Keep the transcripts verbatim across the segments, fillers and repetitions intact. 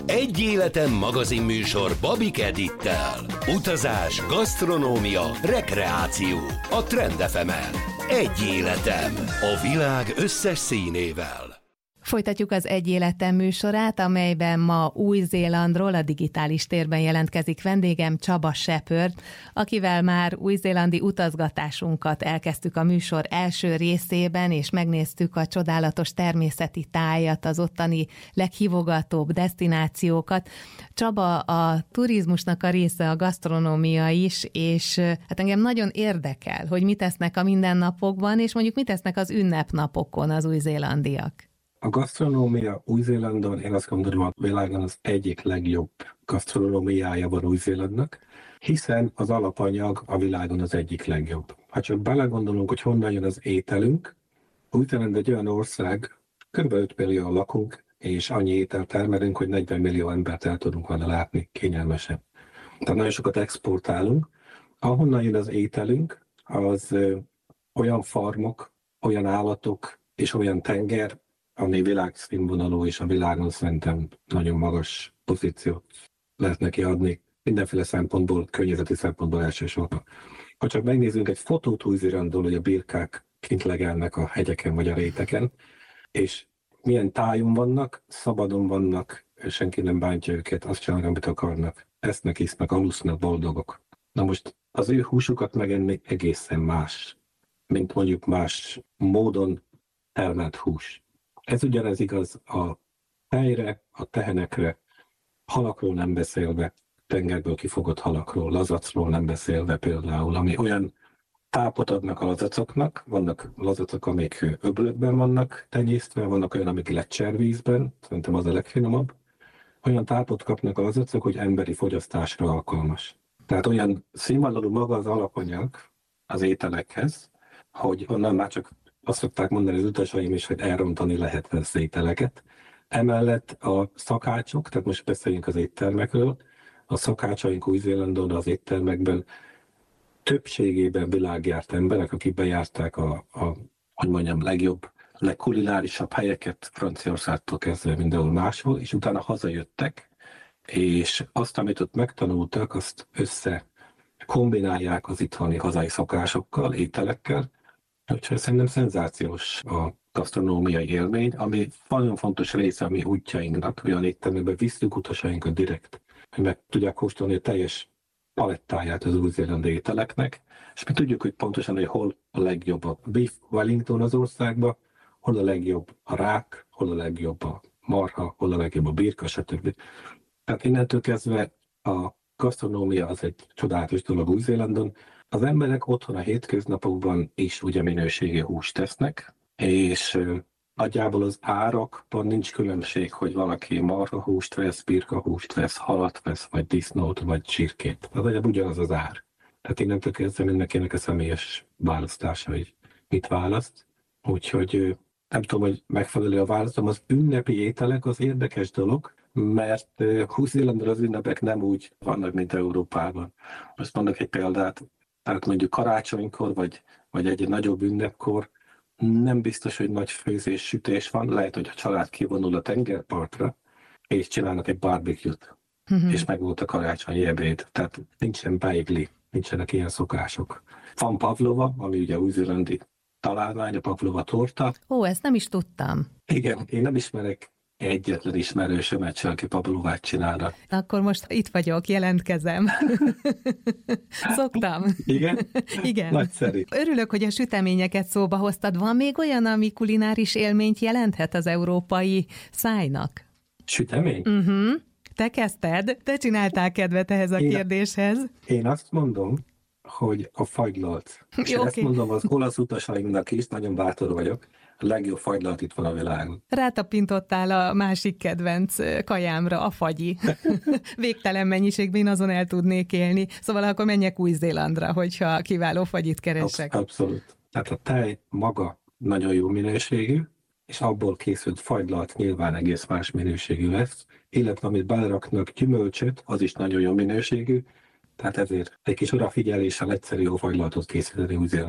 Egy életem magazinműsor Babik Edittel. Utazás, gasztronómia, rekreáció. A Trend ef emen. Egy életem. A világ összes színével. Folytatjuk az Egy életem műsorát, amelyben ma Új-Zélandról a digitális térben jelentkezik vendégem, Csaba Shepherd, akivel már új-zélandi utazgatásunkat elkezdtük a műsor első részében, és megnéztük a csodálatos természeti tájat, az ottani leghívogatóbb desztinációkat. Csaba, a turizmusnak a része a gasztronómia is, és hát engem nagyon érdekel, hogy mit tesznek a mindennapokban, és mondjuk mit tesznek az ünnepnapokon az új-zélandiak. A gasztronómia Új-Zélandon, én azt gondolom, a világon az egyik legjobb gasztronómiája van Új-Zélandnak, hiszen az alapanyag a világon az egyik legjobb. Ha csak belegondolunk, hogy honnan jön az ételünk, Új-Zéland egy olyan ország, kb. öt millió lakunk, és annyi ételt termelünk, hogy negyven millió embert el tudunk vele látni kényelmesen. Tehát nagyon sokat exportálunk. Ahonnan jön az ételünk, az ö, olyan farmok, olyan állatok és olyan tenger, ami világszínvonalú, és a világon szerintem nagyon magas pozíciót lehet neki adni. Mindenféle szempontból, környezeti szempontból elsősorban. Ha csak megnézzünk egy fotót Új-Zélandról, hogy a birkák kint legelnek a hegyeken vagy a réteken, és milyen tájon vannak, szabadon vannak, senki nem bántja őket, azt csinálnak, amit akarnak. Esznek, isznak, alusznak, boldogok. Na most az ő húsukat megenni egészen más, mint mondjuk más módon termelt hús. Ez ugyanez igaz a tejre, a tehenekre, halakról nem beszélve, tengerből kifogott halakról, lazacról nem beszélve például, ami olyan tápot adnak a lazacoknak, vannak lazacok, amik öblökben vannak tenyésztve, vannak olyan, amik lecservízben, szerintem az a legfinomabb, olyan tápot kapnak a lazacok, hogy emberi fogyasztásra alkalmas. Tehát olyan színvonalú maga az alapanyag az ételekhez, hogy onnan már csak azt szokták mondani az utasaim is, hogy elrontani lehet az ételeket. Emellett a szakácsok, tehát most beszéljünk az éttermekről, a szakácsaink Új-Zélandon az éttermekben többségében világjárt emberek, akik bejárták a, a hogy mondjam, legjobb, legkulinárisabb helyeket Franciaországtól kezdve mindenhol máshol, és utána hazajöttek, és azt, amit ott megtanultak, azt össze kombinálják az itthoni hazai szokásokkal, ételekkel. Úgyhogy szerintem szenzációs a gasztronómiai élmény, ami nagyon fontos része a mi útjainknak, olyan éttermekben visszük utasainkat direkt, hogy meg tudják kóstolni a teljes palettáját az új-zélandi ételeknek, és mi tudjuk, hogy pontosan, hogy hol a legjobb a beef Wellington az országban, hol a legjobb a rák, hol a legjobb a marha, hol a legjobb a birka, stb. Tehát innentől kezdve a gasztronómia az egy csodálatos dolog Új-Zélandon. Az emberek otthon a hétköznapokban is ugye minőségi húst tesznek, és nagyjából az árakban nincs különbség, hogy valaki marhahúst vesz, birkahúst vesz, halat vesz, vagy disznót, vagy csirkét. Az nagyjából ugyanaz az ár. Tehát innentől kezdve mindenkinek a személyes választása, hogy mit választ. Úgyhogy nem tudom, hogy megfelelő a választom. Az ünnepi ételek az érdekes dolog, mert Új-Zélandon az ünnepek nem úgy vannak, mint Európában. Most mondok egy példát, tehát mondjuk karácsonykor, vagy, vagy egy nagyobb ünnepkor nem biztos, hogy nagy főzés, sütés van. Lehet, hogy a család kivonul a tengerpartra, és csinálnak egy barbecue-t, uh-huh. és meg volt a karácsonyi ebéd. Tehát nincsen beigli, nincsenek ilyen szokások. Van pavlova, ami ugye új-zélandi találmány, a pavlova torta. Ó, ezt nem is tudtam. Igen, én nem ismerek egyetlen ismerősömet se, aki pavlovát csinálna. Akkor most itt vagyok, jelentkezem. Szoktam. Igen? Igen. Nagyszerű. Örülök, hogy a süteményeket szóba hoztad. Van még olyan, ami kulináris élményt jelenthet az európai szájnak? Sütemény? Uh-huh. Te kezdted, te csináltál kedvet ehhez a én, kérdéshez. Én azt mondom, hogy a fagylalt. És Jó, ezt okay. mondom az olasz utasaimnak is, nagyon bátor vagyok. A legjobb fagylalt itt van a világon. Rátapintottál a másik kedvenc kajámra, a fagyi. Végtelen mennyiségben én azon el tudnék élni. Szóval akkor menjek Új-Zélandra, hogyha kiváló fagyit keresek. Abszolút. Tehát a tej maga nagyon jó minőségű, és abból készült fagylalt nyilván egész más minőségű lesz, illetve amit beleraknak gyümölcsöt, az is nagyon jó minőségű, tehát ezért egy kis odafigyeléssel egyszerű jó fagylaltot készíteni Új-Zélandon.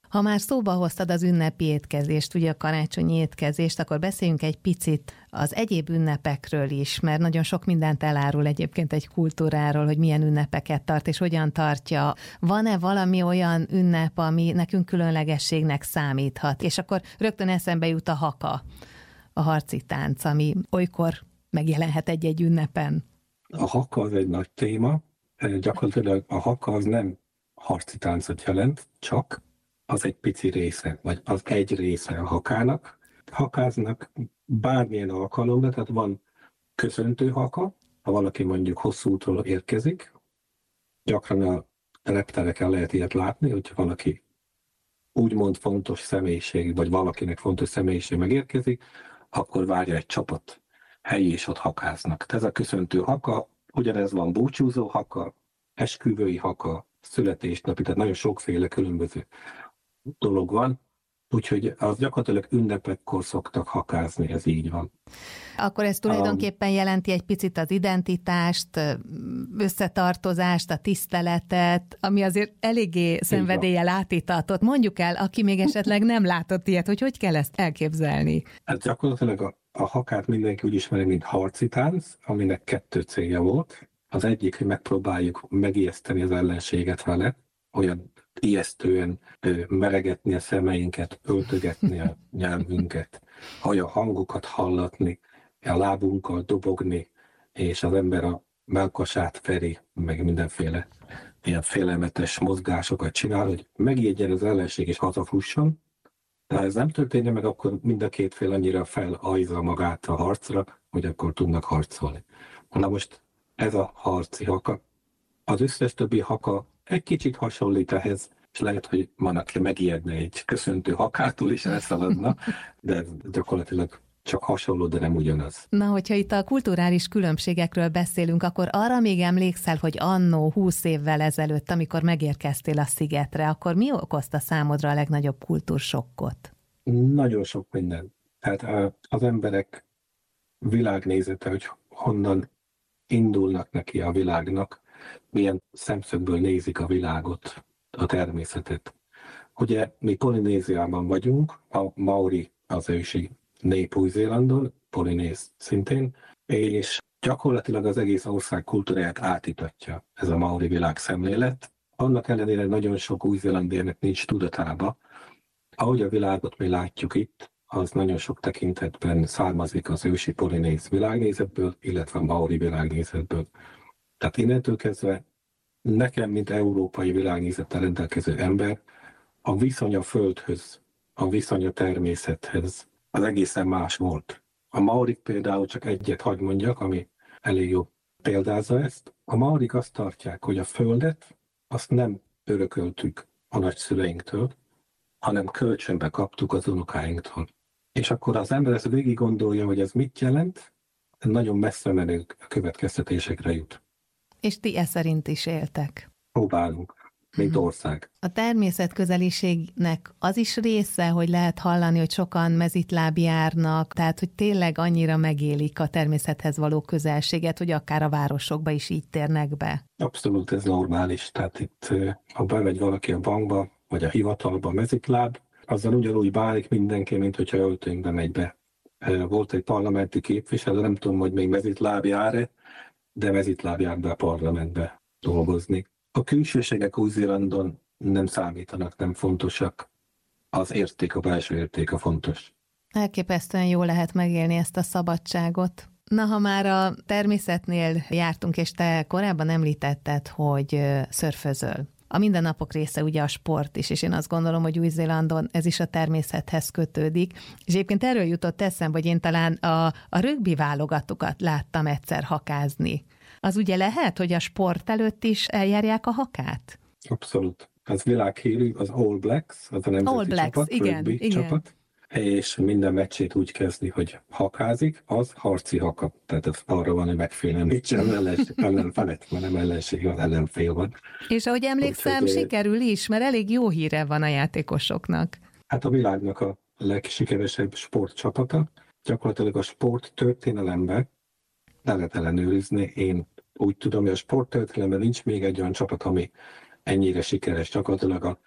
Ha már szóba hoztad az ünnepi étkezést, ugye a karácsonyi étkezést, akkor beszéljünk egy picit az egyéb ünnepekről is, mert nagyon sok mindent elárul egyébként egy kultúráról, hogy milyen ünnepeket tart és hogyan tartja. Van-e valami olyan ünnep, ami nekünk különlegességnek számíthat? És akkor rögtön eszembe jut a haka, a harci tánc, ami olykor megjelenhet egy-egy ünnepen. A haka az egy nagy téma. Gyakorlatilag a haka az nem harci táncot jelent, csak az egy pici része, vagy az egy része a hakának. Hakáznak bármilyen alkalomra, tehát van köszöntő haka, ha valaki mondjuk hosszú útról érkezik, gyakran a reptereken lehet ilyet látni, hogyha valaki úgymond fontos személyiség, vagy valakinek fontos személyiség megérkezik, akkor várja egy csapat helyi, és ott hakáznak. Tehát ez a köszöntő haka, ugyanez van búcsúzó haka, esküvői haka, születésnapi, tehát nagyon sokféle különböző dolog van, úgyhogy az gyakorlatilag ünnepekkor szoktak hakázni, ez így van. Akkor ez tulajdonképpen jelenti egy picit az identitást, összetartozást, a tiszteletet, ami azért eléggé szenvedéllyel átítatott. Mondjuk el, aki még esetleg nem látott ilyet, hogy hogy kell ezt elképzelni? Hát gyakorlatilag a, a hakát mindenki úgy ismeri, mint harci tánc, aminek kettő célja volt. Az egyik, hogy megpróbáljuk megijeszteni az ellenséget vele, olyan ijesztően ö, meregetni a szemeinket, öltögetni a nyelvünket, olyan hangokat hallatni, a lábunkkal dobogni, és az ember a mellkasát feri, meg mindenféle ilyen félelmetes mozgásokat csinál, hogy megijedjen az ellenség és hazafusson. De ha ez nem történne meg, akkor mind a két fél annyira felajza magát a harcra, hogy akkor tudnak harcolni. Na most ez a harci haka. Az összes többi haka egy kicsit hasonlít ehhez, és lehet, hogy van, aki megijedne egy köszöntő hakától is elszaladna, de ez gyakorlatilag csak hasonló, de nem ugyanaz. Na, hogyha itt a kulturális különbségekről beszélünk, akkor arra még emlékszel, hogy annó húsz évvel ezelőtt, amikor megérkeztél a szigetre, akkor mi okozta számodra a legnagyobb kultúrsokkot? Nagyon sok minden. Tehát az emberek világnézete, hogy honnan indulnak neki a világnak, milyen szemszögből nézik a világot, a természetet. Ugye mi Polinéziában vagyunk, a maori az ősi nép Új-Zélandon, polinéz szintén, és gyakorlatilag az egész ország kultúráját átítatja ez a maori világszemlélet. Annak ellenére nagyon sok új-zélandiának nincs tudatába. Ahogy a világot mi látjuk itt, az nagyon sok tekintetben származik az ősi polinéz világnézetből, illetve a maori világnézetből. Tehát innentől kezdve nekem, mint európai világnézettel rendelkező ember, a viszony a földhöz, a viszony a természethez az egészen más volt. A maorik például, csak egyet hagy mondjak, ami elég jó példázza ezt. A maorik azt tartják, hogy a földet azt nem örököltük a nagyszüleinktől, hanem kölcsönbe kaptuk az unokáinktól. És akkor az ember ezt végig gondolja, hogy ez mit jelent, nagyon messze menő következtetésekre jut. És ti e szerint is éltek? Próbálunk, mint ország. A természetközeliségnek az is része, hogy lehet hallani, hogy sokan mezitláb járnak, tehát hogy tényleg annyira megélik a természethez való közelséget, hogy akár a városokba is így térnek be. Abszolút ez normális. Tehát itt, ha bemegy valaki a bankba, vagy a hivatalba mezitláb, azzal ugyanúgy bánik mindenki, mint hogyha öltönybe megy be. Volt egy parlamenti képviselő, nem tudom, hogy még mezitláb jár-e, de mezitláb jár be a parlamentbe dolgozni. A külsőségek Új-Zélandon nem számítanak, nem fontosak. Az érték, a belső érték a fontos. Elképesztően jó lehet megélni ezt a szabadságot. Na, ha már a természetnél jártunk, és te korábban említetted, hogy szörfözöl. A mindennapok része ugye a sport is, és én azt gondolom, hogy Új-Zélandon ez is a természethez kötődik. És egyébként erről jutott eszembe, hogy én talán a, a rögbi válogatokat láttam egyszer hakázni. Az ugye lehet, hogy a sport előtt is eljárják a hakát? Abszolút. Az világhírű, az All Blacks, az a nemzeti All Blacks, csapat, igen, rugby igen. csapat, és minden meccsét úgy kezdi, hogy hakázik, az harci haka. Tehát ez arra van, hogy megfélemlítsen ellenfelet, mert nem ellenség, az ellenfél van. És ahogy emlékszem, Úgyhogy, sikerül is, mert elég jó híre van a játékosoknak. Hát a világnak a legsikeresebb sportcsapata. Gyakorlatilag a sport történelemben le lehet ellenőrizni. Én úgy tudom, hogy a sport történelemben nincs még egy olyan csapat, ami ennyire sikeres. Gyakorlatilag a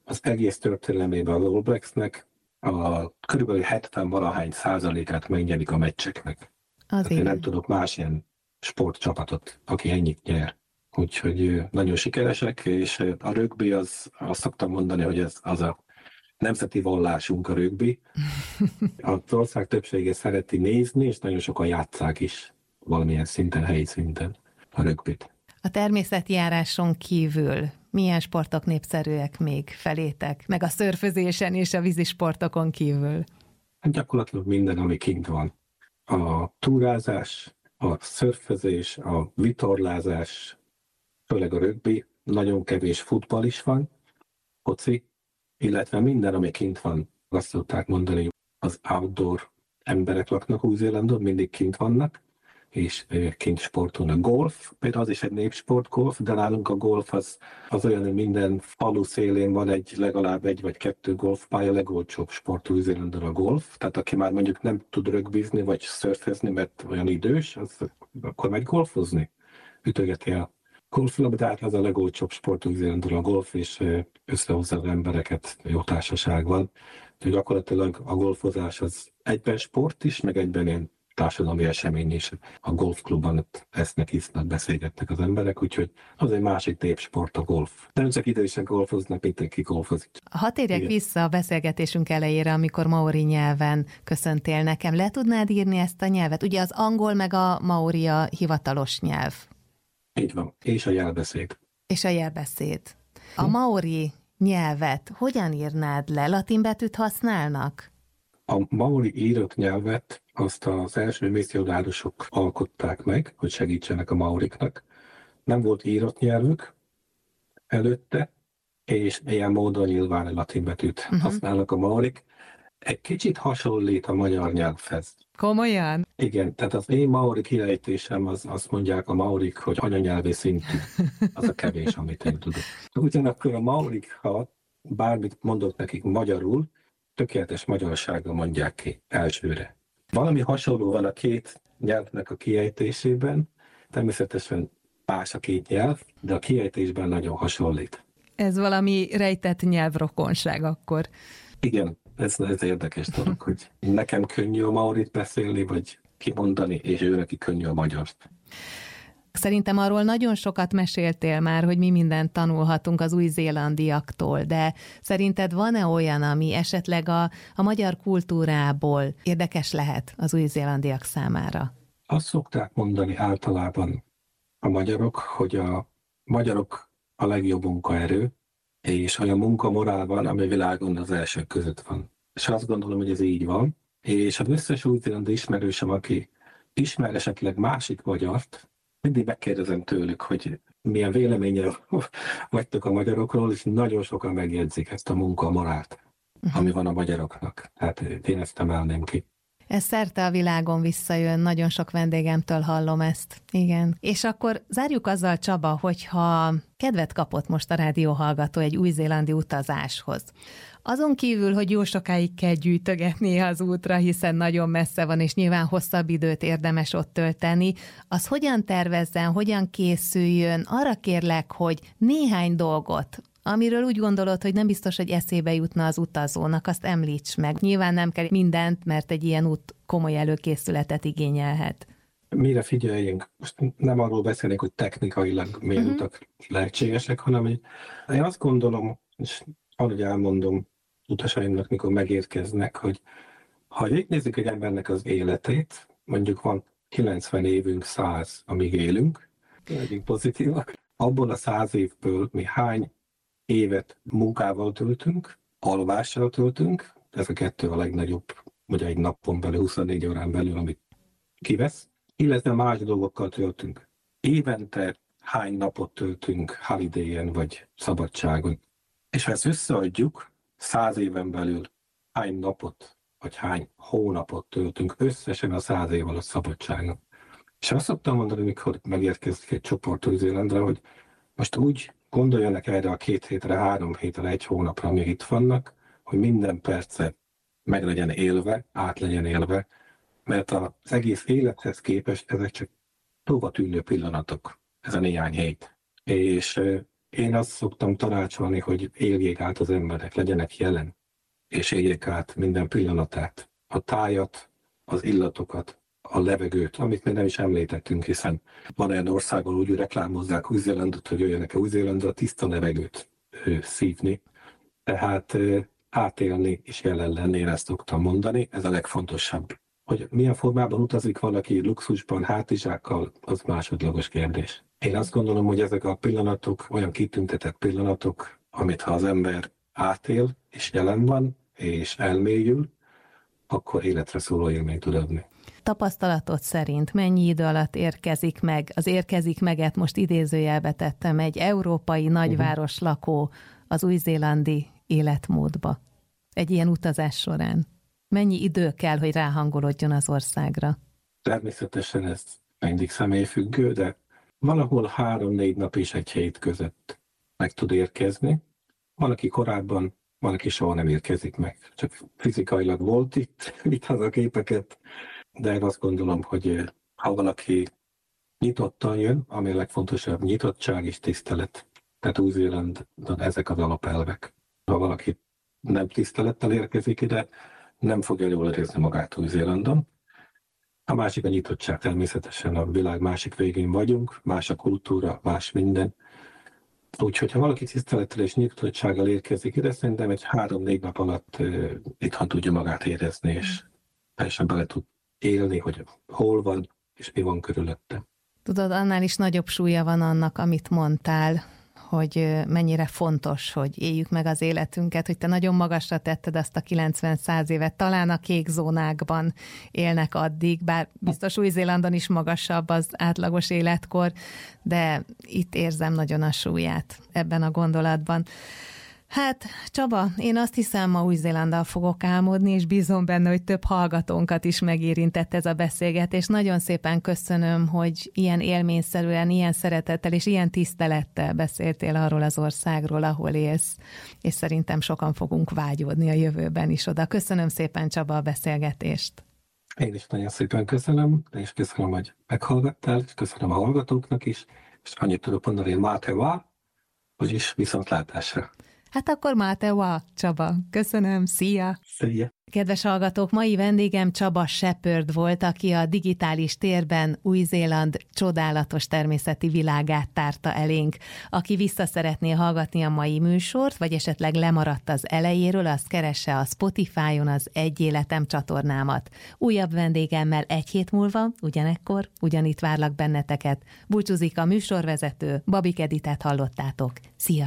az egész történelmében az All Blacksnek a körülbelül hetven valahány százalékát megnyerik a meccseknek. Az én nem tudok más ilyen sportcsapatot, aki ennyit nyer. Úgyhogy nagyon sikeresek, és a rögbi, az, azt szoktam mondani, hogy ez az a nemzeti vallásunk a rögbi. Az ország többsége szereti nézni, és nagyon sokan játsszák is valamilyen szinten, helyi szinten a rögbit. A természetjáráson kívül milyen sportok népszerűek még felétek? Meg a szörfözésen és a vízisportokon kívül? Gyakorlatilag minden, ami kint van. A túrázás, a szörfözés, a vitorlázás, főleg a rögbi, nagyon kevés futball is van, foci, illetve minden, ami kint van. Azt szokták mondani, az outdoor emberek laknak Új-Zélandon, mindig kint vannak, és kint sportolnak. Golf, például az is egy népsport, golf, de nálunk a golf az, az olyan, hogy minden falu szélén van egy, legalább egy vagy kettő golfpálya, legolcsóbb sport Új-Zélandon a golf. Tehát aki már mondjuk nem tud rögbizni vagy szörfezni, mert olyan idős, az akkor megy golfozni. Ütögeti a golflabdát, az a legolcsóbb sport Új-Zélandon a golf, és összehozza az embereket jó társaságban. Úgyhogy gyakorlatilag a golfozás az egyben sport is, meg egyben ilyen társadalmi esemény is. A golfklubban esznek, isznak, beszélgetnek az emberek, úgyhogy az egy másik népsport a golf. Nem csak idősek golfoznak, mindenki golfozik. Ha térjek Igen. vissza a beszélgetésünk elejére, amikor maori nyelven köszöntél nekem, le tudnád írni ezt a nyelvet? Ugye az angol meg a maori a hivatalos nyelv. Így van, és a jelbeszéd. És a jelbeszéd. A maori nyelvet hogyan írnád le? Latin betűt használnak? A maori írott nyelvet azt az első misszionárosok alkották meg, hogy segítsenek a maoriknak. Nem volt írott nyelvük előtte, és ilyen módon nyilván latin betűt uh-huh. használnak a maorik. Egy kicsit hasonlít a magyar nyelvhez. Komolyan? Igen, tehát az én maori kiejtésem, az, azt mondják a maorik, hogy anyanyelvi szintű. Az a kevés, amit én tudok. Ugyanakkor a maorik, ha bármit mondok nekik magyarul, tökéletes magyarsággal mondják ki elsőre. Valami hasonló van a két nyelvnek a kiejtésében, természetesen más a két nyelv, de a kiejtésben nagyon hasonlít. Ez valami rejtett nyelvrokonság akkor. Igen, ez, ez érdekes dolog, hogy nekem könnyű a maorit beszélni, vagy kimondani, és ő neki könnyű a magyart. Szerintem arról nagyon sokat meséltél már, hogy mi mindent tanulhatunk az új-zélandiaktól, de szerinted van-e olyan, ami esetleg a, a magyar kultúrából érdekes lehet az új-zélandiak számára? Azt szokták mondani általában a magyarok, hogy a magyarok a legjobb munkaerő, és olyan munkamorál van, ami világon az elsők között van. És azt gondolom, hogy ez így van, és az összes új-zélandi ismerősöm, aki ismer esetleg másik magyart, mindig megkérdezem tőlük, hogy milyen véleménye vagytok a magyarokról, és nagyon sokan megjegyzik ezt a munkamorált, ami van a magyaroknak. Tehát én ezt emelném ki. Ez szerte a világon visszajön, nagyon sok vendégemtől hallom ezt. Igen. És akkor zárjuk azzal, Csaba, hogyha kedvet kapott most a rádióhallgató egy új-zélandi utazáshoz. Azon kívül, hogy jó sokáig kell gyűjtögetni az útra, hiszen nagyon messze van, és nyilván hosszabb időt érdemes ott tölteni, az hogyan tervezzen, hogyan készüljön? Arra kérlek, hogy néhány dolgot, amiről úgy gondolod, hogy nem biztos, hogy eszébe jutna az utazónak, azt említs meg. Nyilván nem kell mindent, mert egy ilyen út komoly előkészületet igényelhet. Mire figyeljünk? Most nem arról beszélnék, hogy technikailag milyen uh-huh. utak lehetségesek, hanem hogy én azt gondolom, és ahogy elmondom utasaimnak, mikor megérkeznek, hogy ha végignézzük egy embernek az életét, mondjuk van kilencven évünk, száz, amíg élünk, legyünk pozitívak, abból a száz évből mi hány évet munkával töltünk, alvással töltünk, ez a kettő a legnagyobb, vagy egy napon belül, huszonnégy órán belül, amit kivesz, illetve más dolgokkal töltünk. Évente hány napot töltünk holidayen vagy szabadságon. És ha ezt összeadjuk, száz éven belül hány napot, vagy hány hónapot töltünk összesen a száz év alatt szabadságon. És azt szoktam mondani, mikor megérkezik egy csoport Új-Zélandra, hogy most úgy gondoljanak erre a két hétre, három hétre, egy hónapra, amíg itt vannak, hogy minden perce meg legyen élve, át legyen élve, mert az egész élethez képest ezek csak tóva tűnő pillanatok, ez a néhány hét. És Én azt szoktam tanácsolni, hogy éljék át az emberek, legyenek jelen, és éljék át minden pillanatát, a tájat, az illatokat, a levegőt, amit még nem is említettünk, hiszen van olyan országon úgy reklámozzák Új-Zélandot, hogy jöjjenek Új-Zélandra tiszta levegőt ő, szívni. Tehát átélni és jelen lenni, én ezt szoktam mondani, ez a legfontosabb. Hogy milyen formában utazik valaki luxusban, hátizsákkal, az másodlagos kérdés. Én azt gondolom, hogy ezek a pillanatok olyan kitüntetett pillanatok, amit ha az ember átél, és jelen van, és elmélyül, akkor életre szóló élményt tud adni. Tapasztalatod szerint mennyi idő alatt érkezik meg, az érkezik meget most idézőjelbe tettem, egy európai nagyváros lakó az új-zélandi életmódba? Egy ilyen utazás során. Mennyi idő kell, hogy ráhangolódjon az országra? Természetesen ez mindig személyfüggő, de valahol három-négy nap és egy hét között meg tud érkezni. Van, aki korábban, van, aki soha nem érkezik meg. Csak fizikailag volt itt, itt az a képeket, de én azt gondolom, hogy ha valaki nyitottan jön, ami a legfontosabb, nyitottság és tisztelet. Tehát Új-Zélandon ezek az alapelvek. Ha valaki nem tisztelettel érkezik ide, nem fogja jól érezni magát Új-Zélandon. A másik a nyitottság, természetesen a világ másik végén vagyunk, más a kultúra, más minden. Úgyhogy ha valaki tisztelettel és nyitottsággal érkezik ide, szerintem egy három-négy nap alatt uh, itthon tudja magát érezni, és teljesen bele tud élni, hogy hol van, és mi van körülötte. Tudod, annál is nagyobb súlya van annak, amit mondtál, hogy mennyire fontos, hogy éljük meg az életünket, hogy te nagyon magasra tetted azt a kilencven-száz évet, talán a kék zónákban élnek addig, bár biztos Új-Zélandon is magasabb az átlagos életkor, de itt érzem nagyon a súlyát ebben a gondolatban. Hát, Csaba, én azt hiszem, ma Új-Zélanddal fogok álmodni, és bízom benne, hogy több hallgatónkat is megérintett ez a beszélgetés. Nagyon szépen köszönöm, hogy ilyen élményszerűen, ilyen szeretettel és ilyen tisztelettel beszéltél arról az országról, ahol élsz, és szerintem sokan fogunk vágyódni a jövőben is oda. Köszönöm szépen, Csaba, a beszélgetést. Én is nagyon szépen köszönöm, és köszönöm, hogy meghallgattál, és köszönöm a hallgatóknak is, és annyit tudok mondani, hogy Máteva, vagyis viszontlátásra. Hát akkor Mátewa, Csaba. Köszönöm, szia! Szia! Kedves hallgatók, mai vendégem Csaba Shepherd volt, aki a digitális térben Új-Zéland csodálatos természeti világát tárta elénk. Aki vissza szeretné hallgatni a mai műsort, vagy esetleg lemaradt az elejéről, azt keresse a Spotify-on az Egy Életem csatornámat. Újabb vendégemmel egy hét múlva, ugyanekkor, ugyanitt várlak benneteket. Búcsúzik a műsorvezető, Babik Editet hallottátok. Szia!